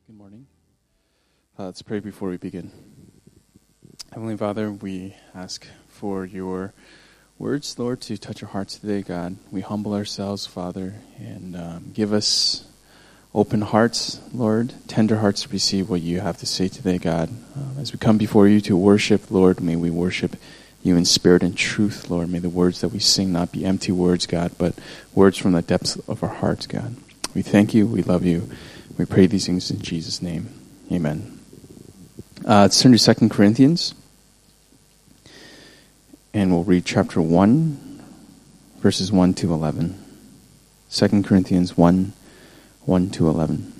Good morning. Let's pray before we begin. Heavenly Father, we ask for your words, Lord, to touch our hearts today, God. We humble ourselves, Father, and give us open hearts, Lord, tender hearts to receive what you have to say today, God. As we come before you to worship, Lord, may we worship you in spirit and truth, Lord. May the words that we sing not be empty words, God, but words from the depths of our hearts, God. We thank you. We love you. We pray these things in Jesus' name. Amen. Let's turn to 2 Corinthians. And we'll read chapter 1, verses 1 to 11. 2 Corinthians 1, 1 to 11.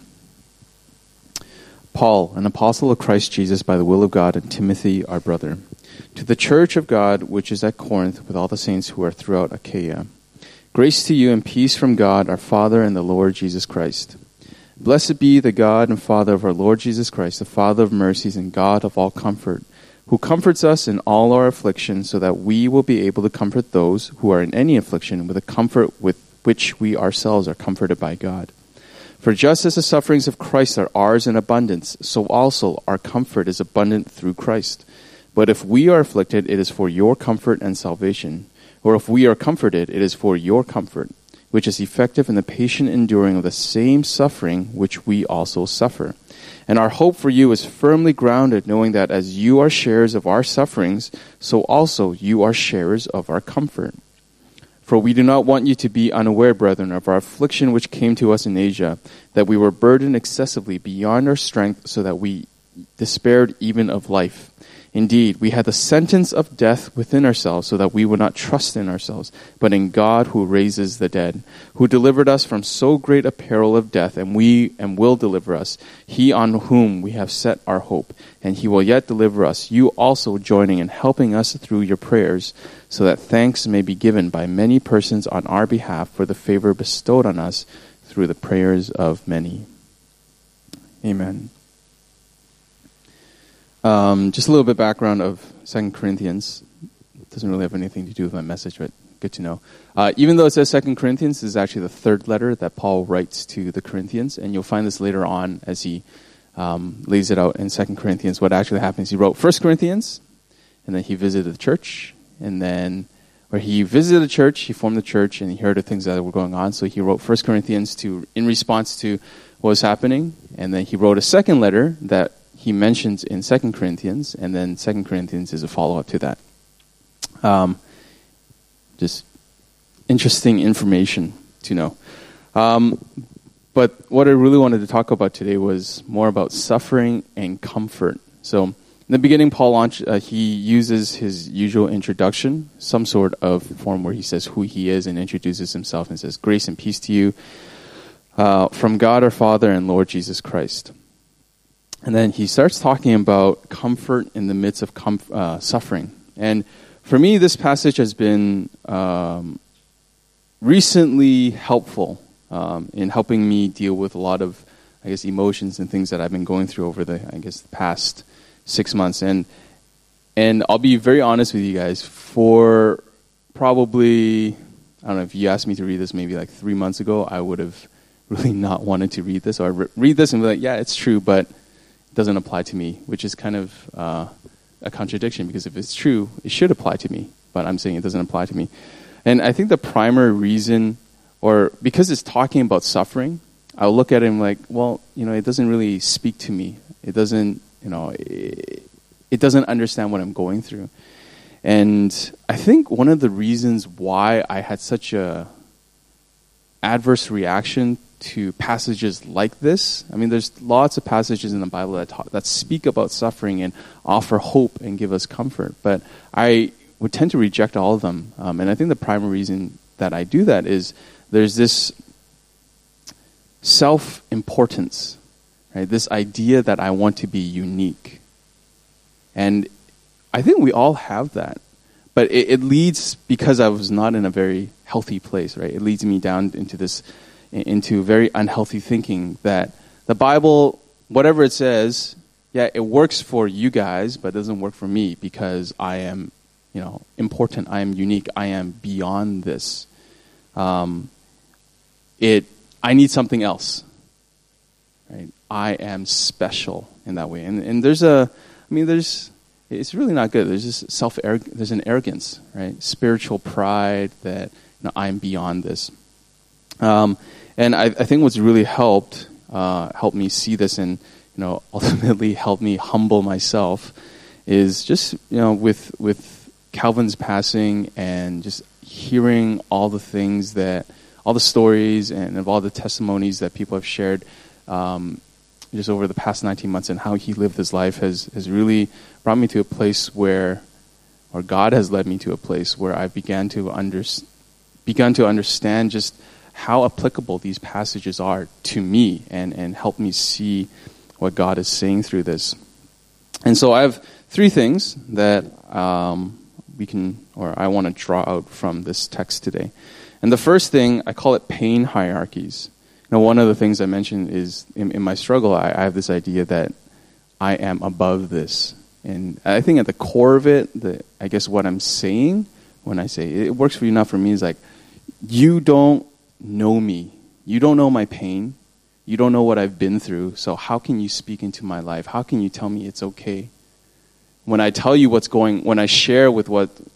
Paul, an apostle of Christ Jesus by the will of God, and Timothy, our brother, to the church of God which is at Corinth, with all the saints who are throughout Achaia. Grace to you and peace from God, our Father, and the Lord Jesus Christ. Blessed be the God and Father of our Lord Jesus Christ, the Father of mercies and God of all comfort, who comforts us in all our affliction, so that we will be able to comfort those who are in any affliction with a comfort with which we ourselves are comforted by God. For just as the sufferings of Christ are ours in abundance, so also our comfort is abundant through Christ. But if we are afflicted, it is for your comfort and salvation. Or if we are comforted, it is for your comfort, which is effective in the patient enduring of the same suffering which we also suffer. And our hope for you is firmly grounded, knowing that as you are sharers of our sufferings, so also you are sharers of our comfort. For we do not want you to be unaware, brethren, of our affliction which came to us in Asia, that we were burdened excessively beyond our strength, so that we despaired even of life. Indeed, we had the sentence of death within ourselves, so that we would not trust in ourselves, but in God who raises the dead, who delivered us from so great a peril of death, and will deliver us, he on whom we have set our hope, and he will yet deliver us, you also joining and helping us through your prayers, so that thanks may be given by many persons on our behalf for the favor bestowed on us through the prayers of many. Amen. Just a little bit background of 2 Corinthians. It doesn't really have anything to do with my message, but good to know. Even though it says 2 Corinthians, this is actually the third letter that Paul writes to the Corinthians, and you'll find this later on as he lays it out in 2 Corinthians. What actually happens, he wrote 1 Corinthians, and then he visited the church, and then where he visited the church, he formed the church, and he heard the things that were going on, so he wrote 1 Corinthians in response to what was happening, and then he wrote a second letter that he mentions in 2 Corinthians, and then 2 Corinthians is a follow-up to that. Just interesting information to know. But what I really wanted to talk about today was more about suffering and comfort. So in the beginning, Paul he uses his usual introduction, some sort of form where he says who he is and introduces himself and says, "Grace and peace to you from God our Father and Lord Jesus Christ." And then he starts talking about comfort in the midst of suffering. And for me, this passage has been recently helpful in helping me deal with a lot of, emotions and things that I've been going through over the past 6 months. And I'll be very honest with you guys, for probably, I don't know, if you asked me to read this maybe like 3 months ago, I would have really not wanted to read this. Or read this and be like, yeah, it's true, but doesn't apply to me, which is kind of a contradiction, because if it's true, it should apply to me, but I'm saying it doesn't apply to me. And I think the primary reason, or because it's talking about suffering, I'll look at it and like, well, it doesn't really speak to me. It doesn't, it doesn't understand what I'm going through. And I think one of the reasons why I had such a adverse reaction to passages like this. There's lots of passages in the Bible that speak about suffering and offer hope and give us comfort, but I would tend to reject all of them. And I think the primary reason that I do that is there's this self-importance, right? This idea that I want to be unique. And I think we all have that. But it leads, because I was not in a very healthy place, right? It leads me down into very unhealthy thinking that the Bible, whatever it says, yeah, it works for you guys, but it doesn't work for me because I am, important. I am unique. I am beyond this. I need something else, right? I am special in that way. And it's really not good. There's this there's an arrogance, right? Spiritual pride that I'm beyond this. And I think what's really helped me see this and ultimately helped me humble myself is just with Calvin's passing and just hearing all the things all the stories and of all the testimonies that people have shared just over the past 19 months and how he lived his life has really brought me to a place or God has led me to a place where I begun to understand just how applicable these passages are to me and help me see what God is saying through this. And so I have 3 things that I want to draw out from this text today. And the first thing, I call it pain hierarchies. One of the things I mentioned is in my struggle, I have this idea that I am above this. And I think at the core of it, I guess what I'm saying when I say it works for you, not for me, is like, you don't know me. You don't know my pain. You don't know what I've been through. So how can you speak into my life? How can you tell me it's okay? When I tell you when I share with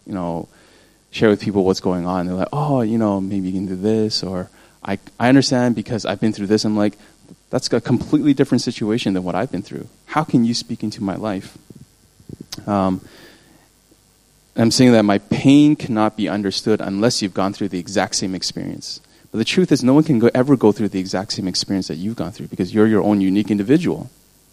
people what's going on, they're like, oh, maybe you can do this, or I understand because I've been through this. I'm like, that's a completely different situation than what I've been through. How can you speak into my life? I'm saying that my pain cannot be understood unless you've gone through the exact same experience. But the truth is, no one can ever go through the exact same experience that you've gone through because you're your own unique individual.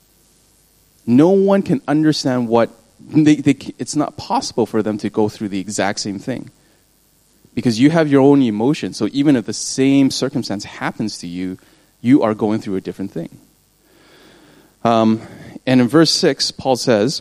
No one can understand it's not possible for them to go through the exact same thing. Because you have your own emotions. So even if the same circumstance happens to you, you are going through a different thing. And in verse 6, Paul says,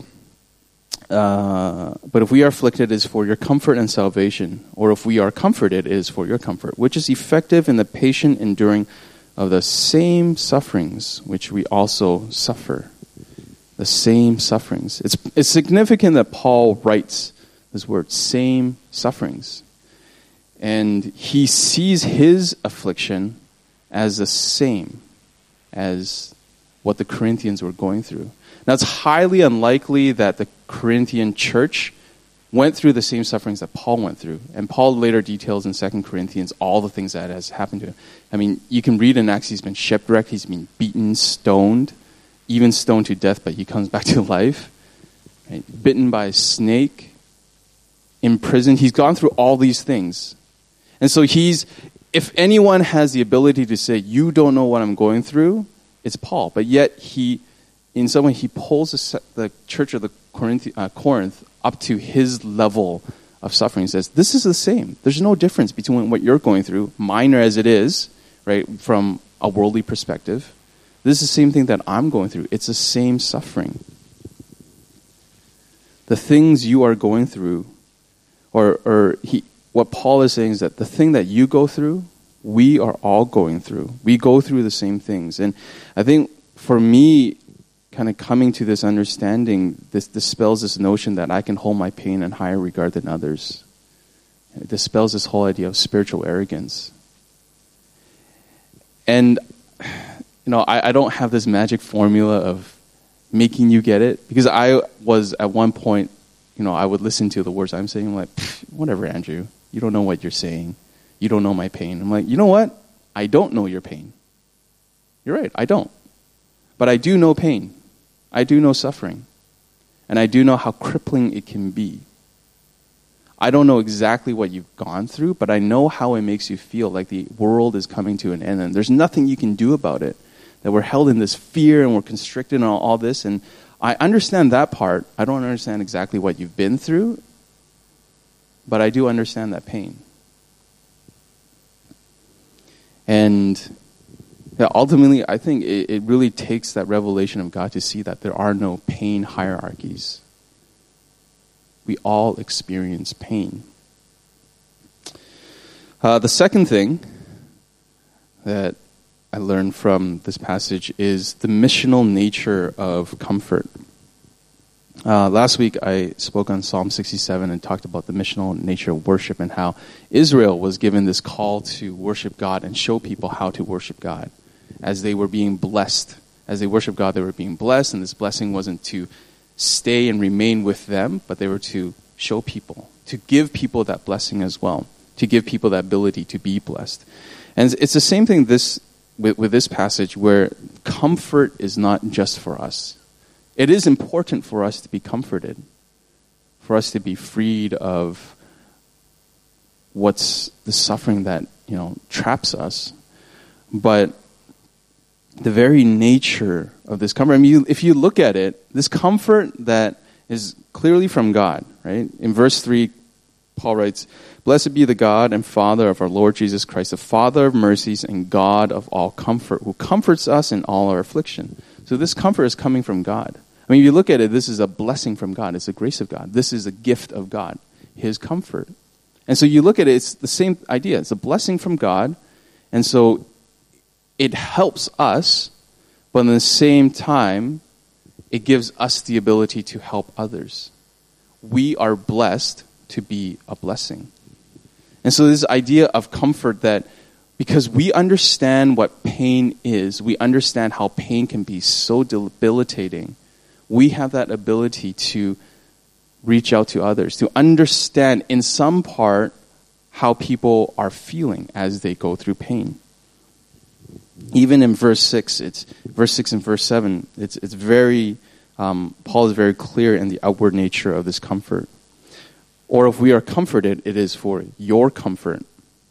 but if we are afflicted, it is for your comfort and salvation. Or if we are comforted, it is for your comfort, which is effective in the patient enduring of the same sufferings which we also suffer. The same sufferings. It's significant that Paul writes this word, same sufferings. And he sees his affliction as the same as what the Corinthians were going through. Now, it's highly unlikely that the Corinthian church went through the same sufferings that Paul went through. And Paul later details in 2 Corinthians all the things that has happened to him. I mean, you can read in Acts, he's been shipwrecked, he's been beaten, stoned, even stoned to death, but he comes back to life. Right? Bitten by a snake, imprisoned. He's gone through all these things. And so if anyone has the ability to say, you don't know what I'm going through, it's Paul. But yet in some way, he pulls the church of the Corinth up to his level of suffering. He says, this is the same. There's no difference between what you're going through, minor as it is, right, from a worldly perspective. This is the same thing that I'm going through. It's the same suffering. The things you are going through, what Paul is saying is that the thing that you go through, we are all going through. We go through the same things. And I think for me, kind of coming to this understanding, this dispels this notion that I can hold my pain in higher regard than others. It dispels this whole idea of spiritual arrogance. And, I don't have this magic formula of making you get it. Because I was, at one point, I would listen to the words I'm saying. I'm like, whatever, Andrew. You don't know what you're saying. You don't know my pain. I'm like, you know what? I don't know your pain. You're right, I don't. But I do know pain. I do know suffering. And I do know how crippling it can be. I don't know exactly what you've gone through, but I know how it makes you feel like the world is coming to an end and there's nothing you can do about it. That we're held in this fear and we're constricted and all this. And I understand that part. I don't understand exactly what you've been through, but I do understand that pain. And ultimately, I think it really takes that revelation of God to see that there are no pain hierarchies. We all experience pain. The second thing that I learned from this passage is the missional nature of comfort. Last week I spoke on Psalm 67 and talked about the missional nature of worship and how Israel was given this call to worship God and show people how to worship God as they were being blessed as they worship God, they were being blessed, and this blessing wasn't to stay and remain with them, but they were to show people, to give people that blessing as well, to give people that ability to be blessed. And it's the same thing with this passage, where comfort is not just for us. It is important for us to be comforted, for us to be freed of what's the suffering that, traps us. But the very nature of this comfort, if you look at it, this comfort that is clearly from God, right? In verse 3, Paul writes, "Blessed be the God and Father of our Lord Jesus Christ, the Father of mercies and God of all comfort, who comforts us in all our affliction." So this comfort is coming from God. If you look at it, this is a blessing from God. It's a grace of God. This is a gift of God, His comfort. And so you look at it, it's the same idea. It's a blessing from God. And so it helps us, but at the same time, it gives us the ability to help others. We are blessed to be a blessing. And so this idea of comfort, that because we understand what pain is, we understand how pain can be so debilitating, we have that ability to reach out to others, to understand in some part how people are feeling as they go through pain. Even in verse 6 and verse 7, it's very, Paul is very clear in the outward nature of this comfort. Or if we are comforted, it is for your comfort.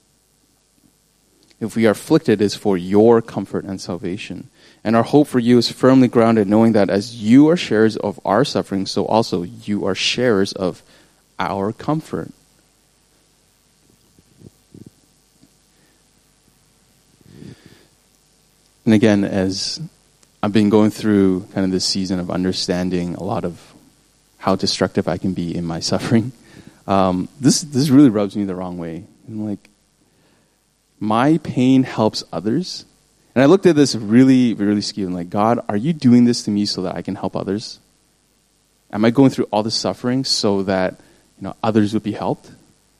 If we are afflicted, it is for your comfort and salvation. And our hope for you is firmly grounded, knowing that as you are sharers of our suffering, so also you are sharers of our comfort. And again, as I've been going through kind of this season of understanding a lot of how destructive I can be in my suffering, this really rubs me the wrong way. I'm like, my pain helps others. And I looked at this really, really skewed. I'm like, God, are you doing this to me so that I can help others? Am I going through all this suffering so that others would be helped?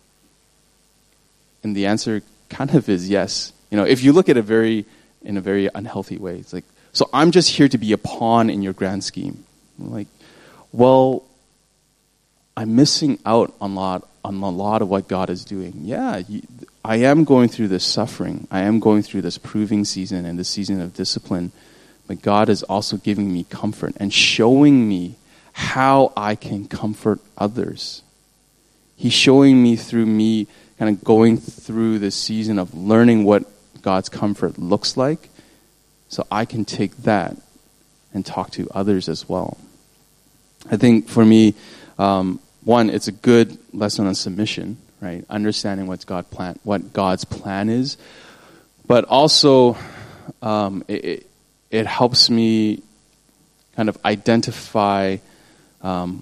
And the answer kind of is yes. If you look at it in a very unhealthy way, it's like, so I'm just here to be a pawn in your grand scheme. I'm like, well, I'm missing out on a lot of what God is doing. Yeah, I am going through this suffering. I am going through this proving season and this season of discipline. But God is also giving me comfort and showing me how I can comfort others. He's showing me through me kind of going through this season of learning what God's comfort looks like, so I can take that and talk to others as well. I think for me, one, it's a good lesson on submission, right? Understanding what God's plan is, but also it helps me kind of identify the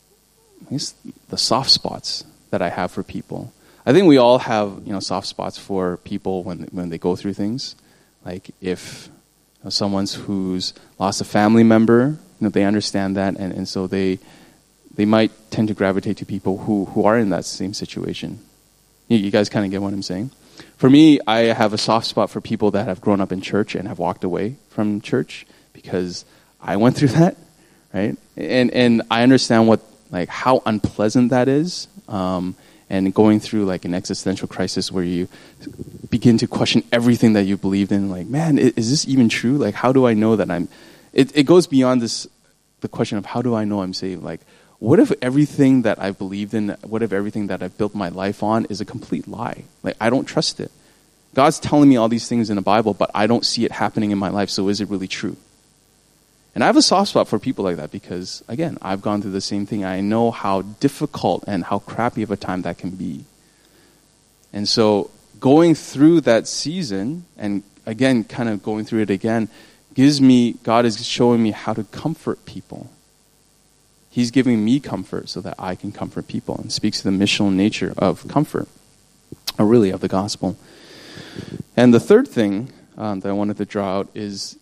soft spots that I have for people. I think we all have soft spots for people when they go through things. Like if someone who's lost a family member, they understand that, and so they might tend to gravitate to people who are in that same situation. You guys kind of get what I'm saying? For me, I have a soft spot for people that have grown up in church and have walked away from church because I went through that, right? And I understand how unpleasant that is, and going through like an existential crisis where you begin to question everything that you believed in. Like, man, is this even true? Like, how do I know that I'm... It goes beyond the question of how do I know I'm saved? Like, what if everything that I've believed in, what if everything that I've built my life on is a complete lie? Like, I don't trust it. God's telling me all these things in the Bible, but I don't see it happening in my life, so is it really true? And I have a soft spot for people like that because, again, I've gone through the same thing. I know how difficult and how crappy of a time that can be. And so going through that season, and again, kind of going through it again, God is showing me how to comfort people. He's giving me comfort so that I can comfort people, and speaks to the missional nature of comfort, or really of the gospel. And the third thing that I wanted to draw out is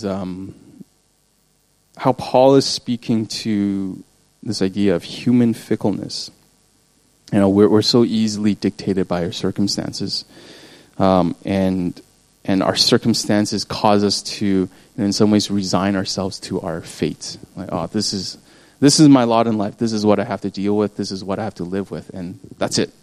how Paul is speaking to this idea of human fickleness. We're so easily dictated by our circumstances, and and our circumstances cause us to, in some ways, resign ourselves to our fate. Like, oh, this is my lot in life. This is what I have to deal with. This is what I have to live with, and that's it.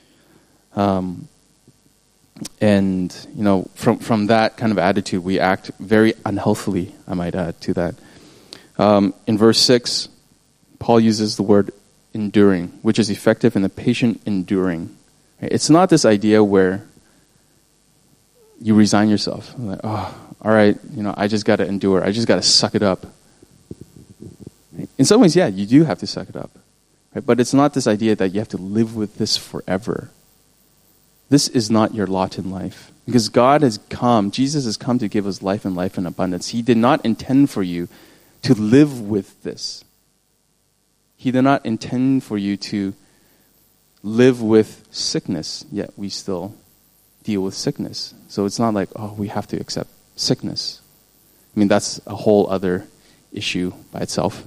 And from that kind of attitude, we act very unhealthily, I might add to that. In verse 6, Paul uses the word enduring, which is effective in the patient enduring. It's not this idea where you resign yourself. Like, oh, all right, I just got to endure. I just got to suck it up. In some ways, yeah, you do have to suck it up. Right? But it's not this idea that you have to live with this forever. This is not your lot in life. Because Jesus has come to give us life and life in abundance. He did not intend for you to live with this. He did not intend for you to live with sickness, yet we still deal with sickness. So it's not like, oh, we have to accept sickness. I mean, that's a whole other issue by itself.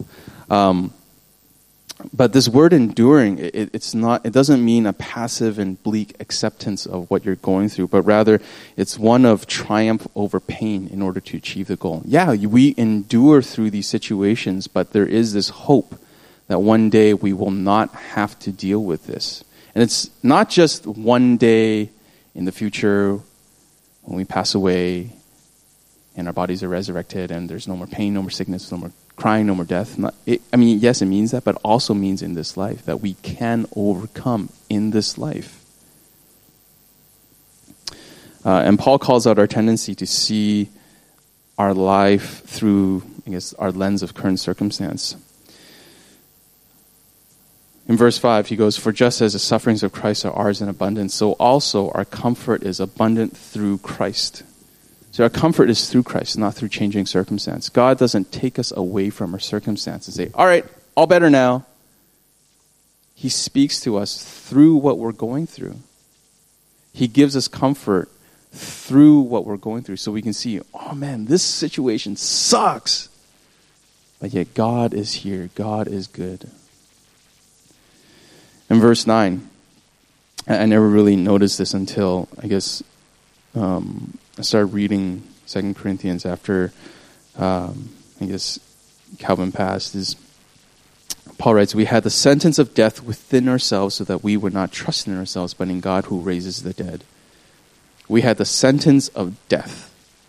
But this word enduring, it doesn't mean a passive and bleak acceptance of what you're going through, but rather it's one of triumph over pain in order to achieve the goal. Yeah, we endure through these situations, but there is this hope that one day we will not have to deal with this. And it's not just one day in the future when we pass away and our bodies are resurrected and there's no more pain, no more sickness, no more crying, no more death. Yes, it means that, but also means in this life that we can overcome in this life. And Paul calls out our tendency to see our life through, our lens of current circumstance. In verse 5, he goes, "For just as the sufferings of Christ are ours in abundance, so also our comfort is abundant through Christ." So our comfort is through Christ, not through changing circumstance. God doesn't take us away from our circumstances and say, all right, all better now. He speaks to us through what we're going through. He gives us comfort through what we're going through so we can see, oh man, this situation sucks. But yet God is here. God is good. In verse 9, I never really noticed this until, I started reading 2 Corinthians after, Calvin passed. Paul writes, "We had the sentence of death within ourselves so that we would not trust in ourselves, but in God who raises the dead." We had the sentence of death.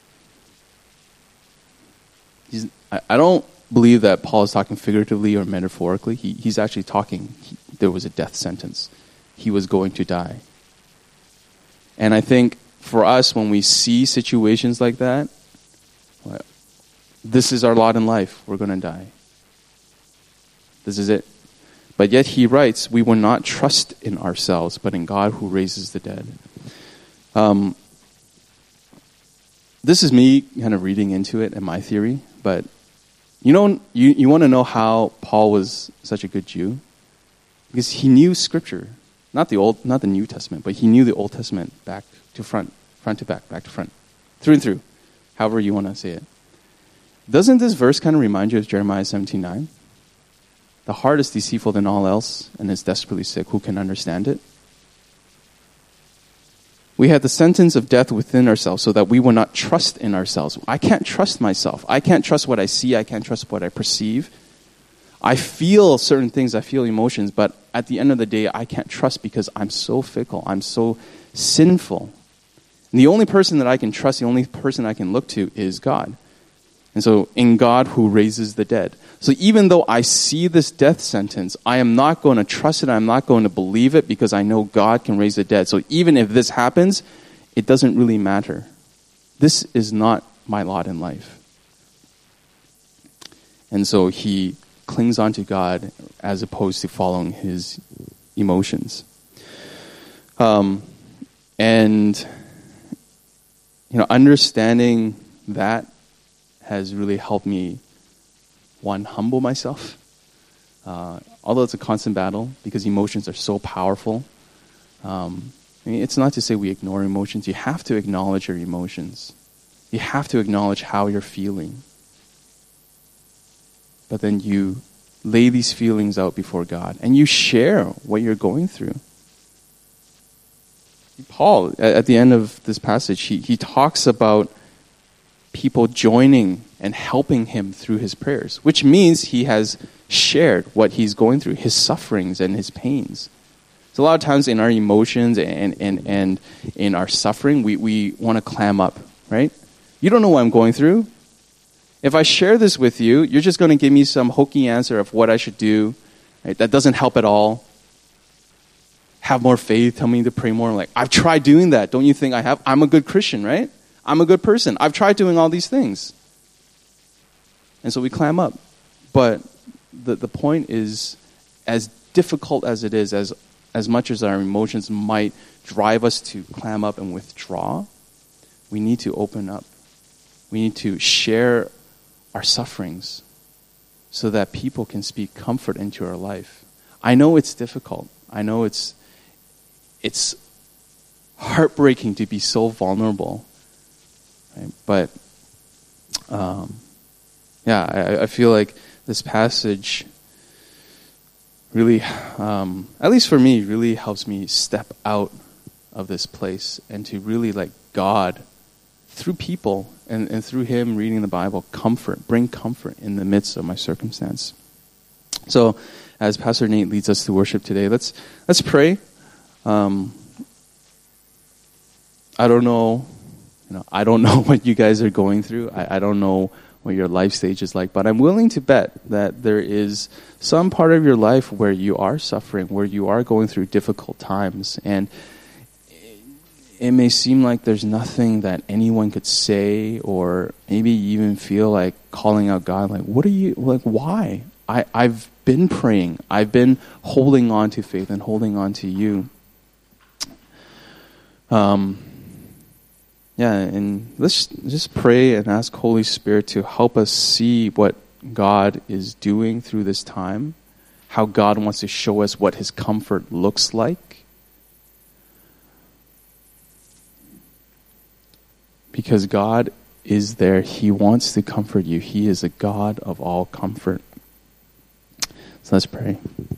I don't believe that Paul is talking figuratively or metaphorically. He's actually talking, there was a death sentence. He was going to die. And I think for us, when we see situations like that, this is our lot in life. We're going to die. This is it. But yet he writes, we will not trust in ourselves, but in God who raises the dead. This is me kind of reading into it in my theory, but you want to know how Paul was such a good Jew? Because he knew Scripture, not the New Testament, but he knew the Old Testament back to front to back to front, through and through, however you want to say it. Doesn't this verse kind of remind you of Jeremiah 17:9? The heart is deceitful than all else and is desperately sick. Who can understand it? We had the sentence of death within ourselves so that we will not trust in ourselves. I can't trust myself. I can't trust what I see. I can't trust what I perceive. I feel certain things. I feel emotions. But at the end of the day, I can't trust because I'm so fickle. I'm so sinful. And the only person that I can trust, the only person I can look to is God. And so in God who raises the dead. So even though I see this death sentence, I am not going to trust it. I'm not going to believe it because I know God can raise the dead. So even if this happens, it doesn't really matter. This is not my lot in life. And so he clings on to God as opposed to following his emotions. Understanding that has really helped me, one, humble myself. Although it's a constant battle because emotions are so powerful. It's not to say we ignore emotions. You have to acknowledge your emotions. You have to acknowledge how you're feeling. But then you lay these feelings out before God and you share what you're going through. Paul, at the end of this passage, he talks about people joining and helping him through his prayers, which means he has shared what he's going through, his sufferings and his pains. So a lot of times in our emotions and in our suffering, we want to clam up, right? You don't know what I'm going through. If I share this with you, you're just going to give me some hokey answer of what I should do. Right? That doesn't help at all. Have more faith, tell me to pray more. Like, I've tried doing that. Don't you think I have? I'm a good Christian, right? I'm a good person. I've tried doing all these things. And so we clam up. But the point is, as difficult as it is, as much as our emotions might drive us to clam up and withdraw, we need to open up. We need to share our sufferings so that people can speak comfort into our life. I know it's difficult. I know it's heartbreaking to be so vulnerable. Right? But I feel like this passage really, at least for me, really helps me step out of this place and to really let God, through people and through Him reading the Bible, bring comfort in the midst of my circumstance. So, as Pastor Nate leads us to worship today, let's pray. I don't know what you guys are going through. I don't know what your life stage is like, but I'm willing to bet that there is some part of your life where you are suffering, where you are going through difficult times, and it may seem like there's nothing that anyone could say, or maybe you even feel like calling out God, like, why? I've been praying. I've been holding on to faith and holding on to you. And let's just pray and ask Holy Spirit to help us see what God is doing through this time, how God wants to show us what His comfort looks like. Because God is there. He wants to comfort you. He is a God of all comfort. So let's pray.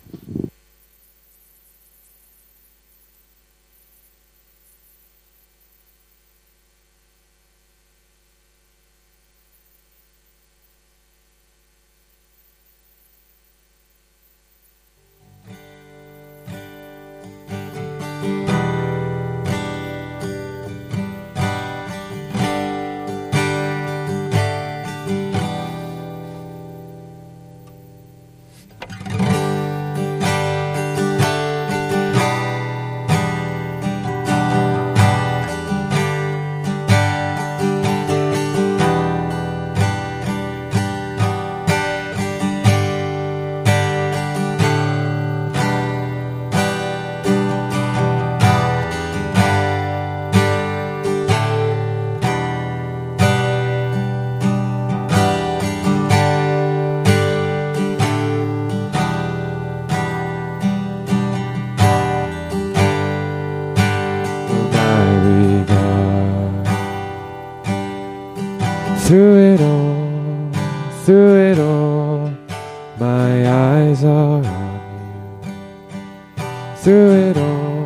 Through it all, my eyes are on you. Through it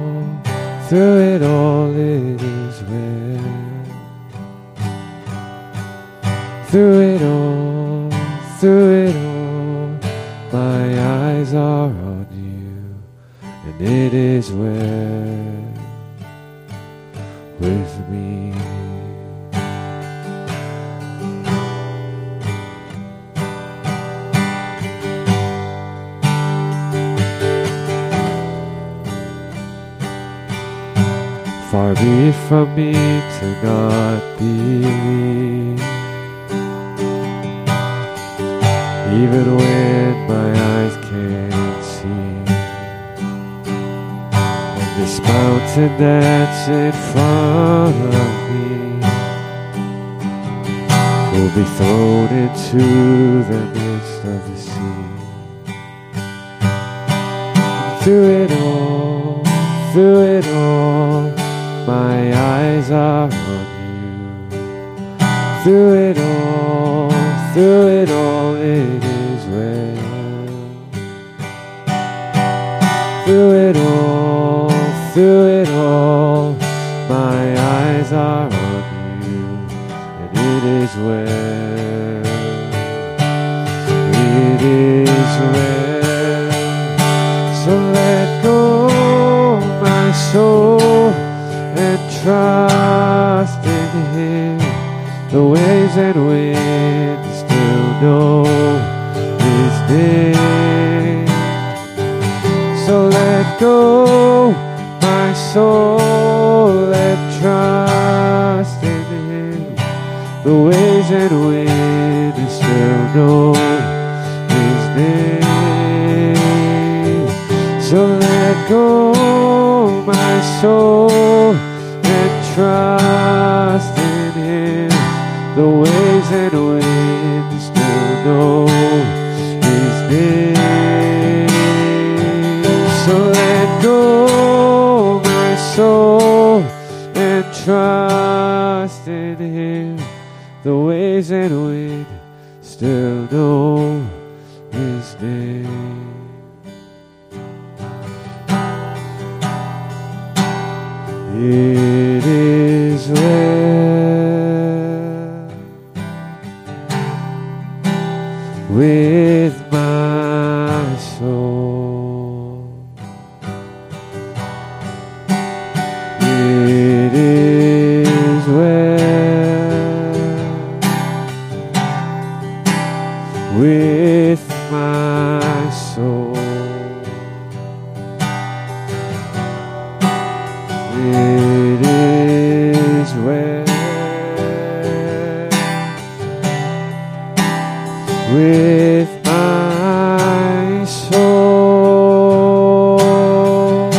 all, it is well. Through it all, my eyes are on you, and it is well with me. Far be it from me to not believe, even when my eyes can't see. And this mountain that's in front of me will be thrown into the midst of the sea. Through it all, my eyes are on you. Through it all, it is well. Through it all, eyes are on you, and it is well. It is well. So let go, my soul, and trust in Him. The waves and winds still know His name. So let go, my soul, and trust in Him. The waves and winds still know His name. So let go, my soul, and trust in Him. The waves and winds still know His name. So let go, my soul, and trust in Him. The waves and wind still know His name. It is well with my soul. It is well with my soul. It is well with my soul.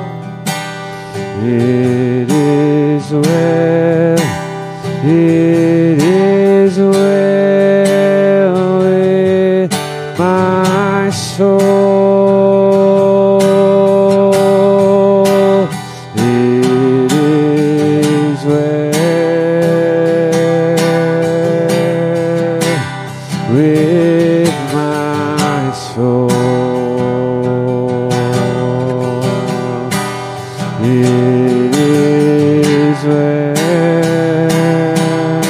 It is well. It is well with my soul. It is well with my soul. It is well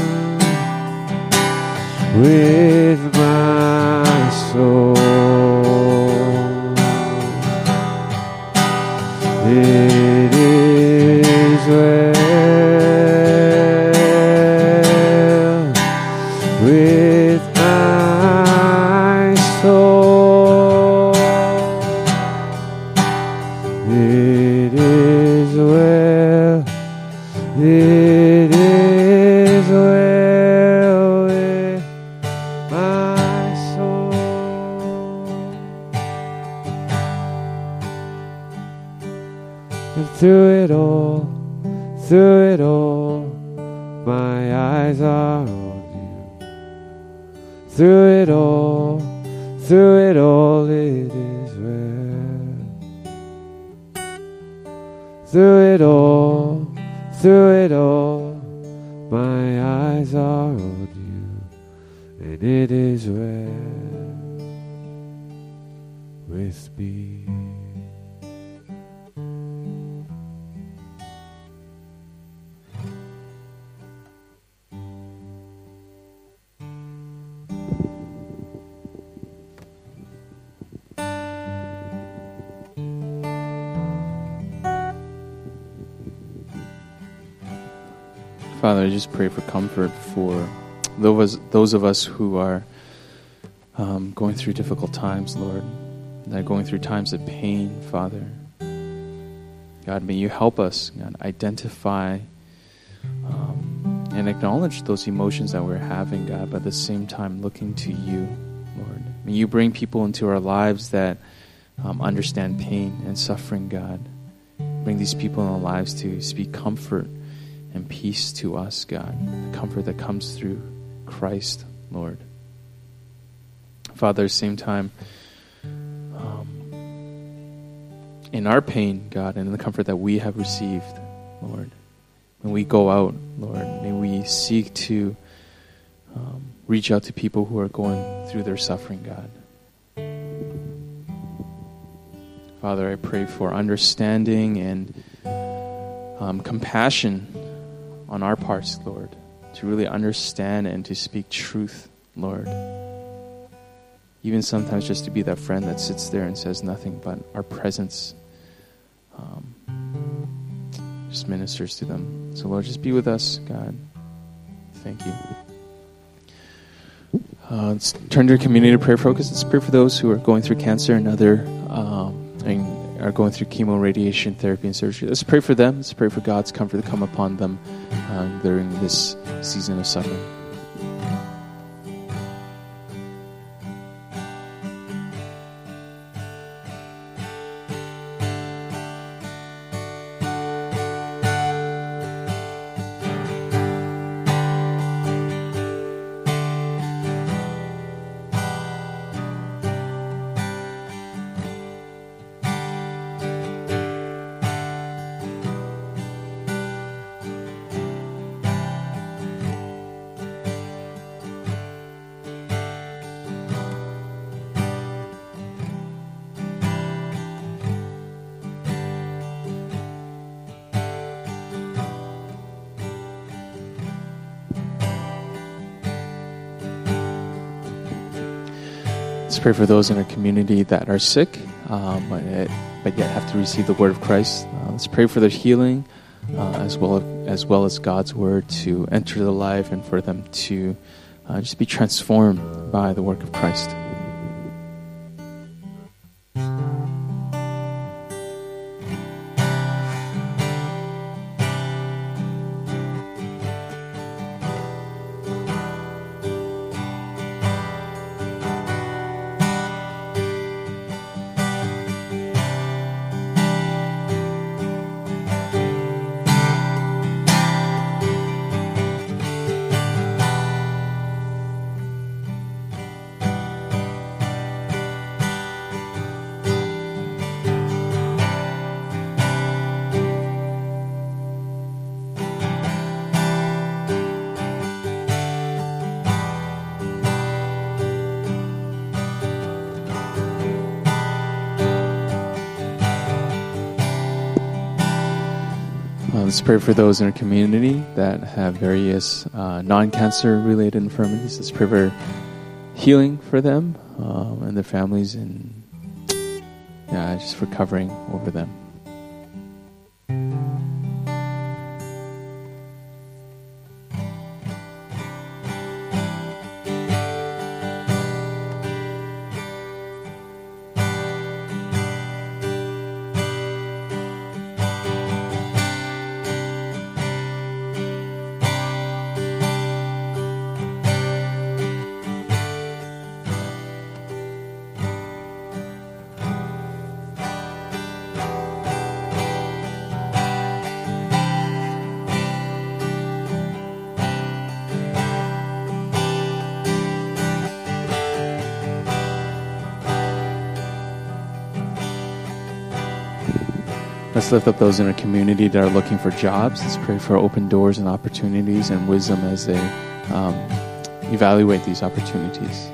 with my soul. It is well with my soul. It is well. It is well with my soul. And through it all, my eyes are on you. Through it all, it is well. Through it all, my eyes are on you, and it is well with me. Father, I just pray for comfort for those of us who are going through difficult times, Lord, that are going through times of pain, Father. God, may you help us, God, identify and acknowledge those emotions that we're having, God, but at the same time looking to you, Lord. May you bring people into our lives that understand pain and suffering, God. Bring these people in our lives to speak comfort and peace to us, God, the comfort that comes through Christ, Lord. Father, at the same time, in our pain, God, and in the comfort that we have received, Lord, when we go out, Lord, may we seek to reach out to people who are going through their suffering, God. Father, I pray for understanding and compassion on our parts, Lord, to really understand and to speak truth, Lord. Even sometimes just to be that friend that sits there and says nothing, but our presence just ministers to them. So Lord, just be with us, God. Thank you. Let's turn to our community prayer focus. Let's pray for those who are going through cancer and other and are going through chemo, radiation therapy, and surgery. Let's pray for them. Let's pray for God's comfort to come upon them during this season of suffering. Let's pray for those in our community that are sick, but yet have to receive the word of Christ. Let's pray for their healing, as well as God's word to enter their life and for them to just be transformed by the work of Christ. Let's pray for those in our community that have various non-cancer related infirmities. Let's pray for healing for them and their families, and just for covering over them. Let's lift up those in our community that are looking for jobs. Let's pray for open doors and opportunities and wisdom as they evaluate these opportunities.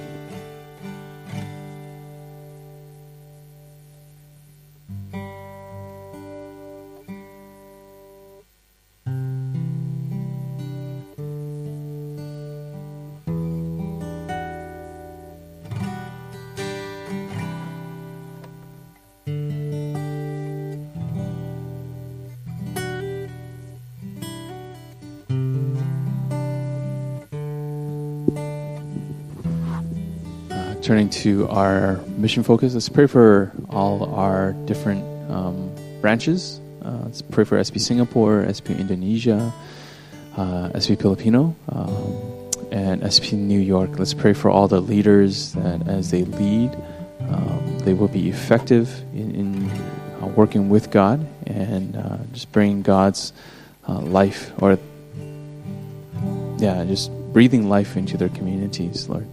Turning to our mission focus, let's pray for all our different branches. Let's pray for SP Singapore, SP Indonesia, SP Filipino, and SP New York. Let's pray for all the leaders that as they lead, they will be effective in working with God and just bringing God's life, or just breathing life into their communities, Lord.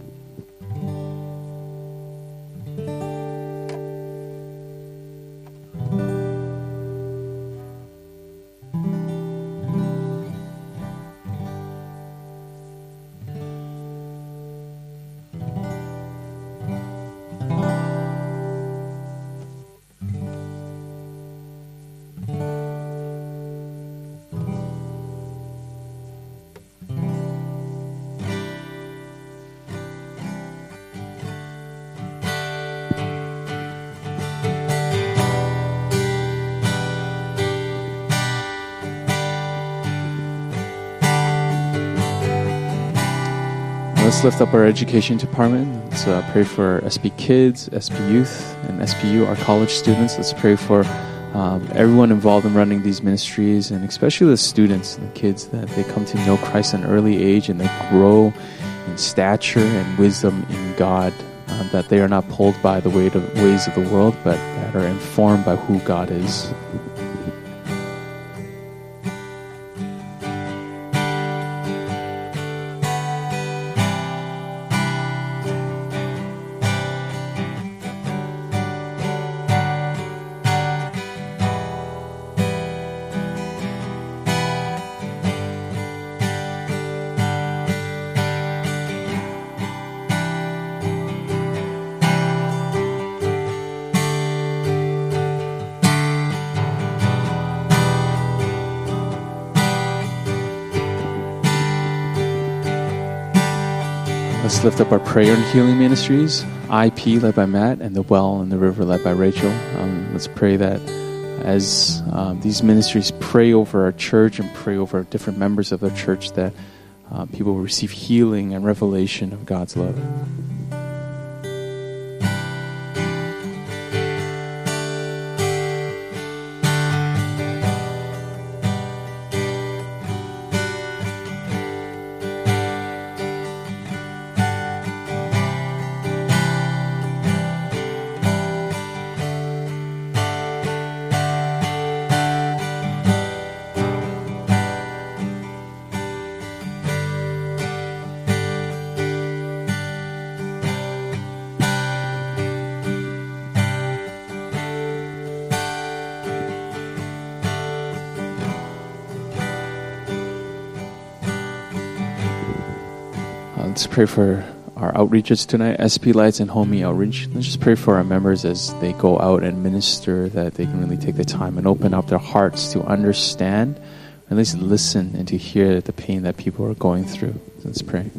Let's lift up our education department. Let's pray for SB Kids, SB Youth, and SBU, our college students. Let's pray for everyone involved in running these ministries, and especially the students and the kids, that they come to know Christ at an early age and they grow in stature and wisdom in God, that they are not pulled by the ways of the world, but that are informed by who God is. Let's lift up our prayer and healing ministries, IP led by Matt, and The Well and the River led by Rachel. Let's pray that as these ministries pray over our church and pray over different members of the church, that people will receive healing and revelation of God's love. Let's pray for our outreaches tonight, SP Lights and Homie Outreach. Let's just pray for our members as they go out and minister, that they can really take the time and open up their hearts to understand, or at least listen and to hear the pain that people are going through. Let's pray.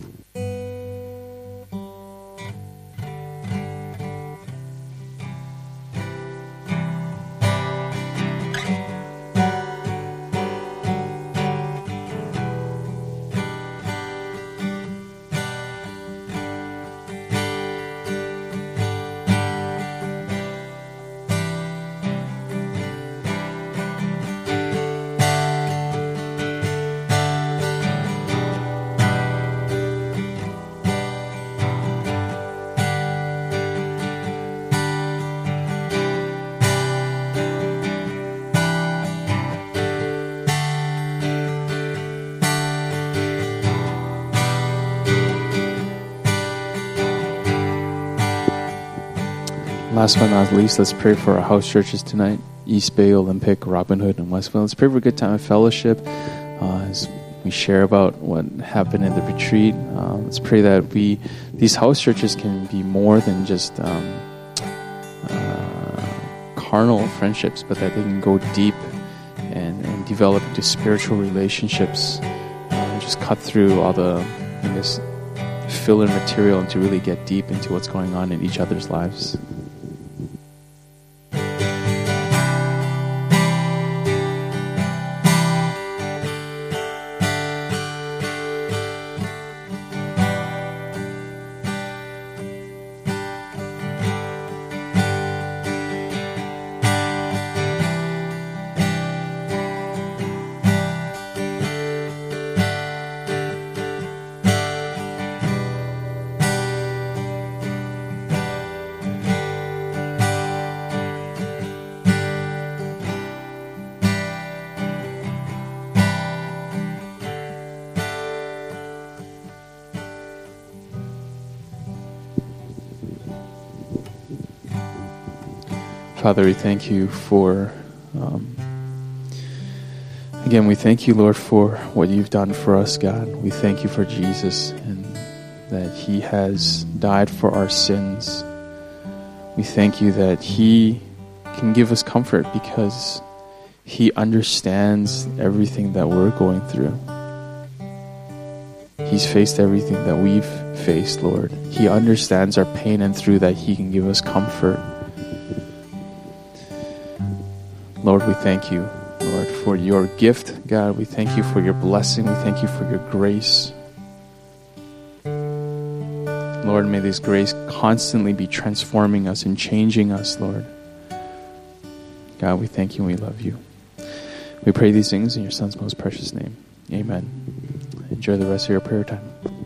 Last but not least, let's pray for our house churches tonight, East Bay, Olympic, Robin Hood, and Westville. Let's pray for a good time of fellowship as we share about what happened in the retreat. Let's pray that these house churches can be more than just carnal friendships, but that they can go deep and develop into spiritual relationships, and just cut through all the, filler material, and to really get deep into what's going on in each other's lives. Father, we thank you for, again, we thank you, Lord, for what you've done for us, God. We thank you for Jesus and that he has died for our sins. We thank you that he can give us comfort because he understands everything that we're going through. He's faced everything that we've faced, Lord. He understands our pain, and through that he can give us comfort. Lord, we thank you, Lord, for your gift, God. We thank you for your blessing. We thank you for your grace. Lord, may this grace constantly be transforming us and changing us, Lord. God, we thank you and we love you. We pray these things in your Son's most precious name. Amen. Enjoy the rest of your prayer time.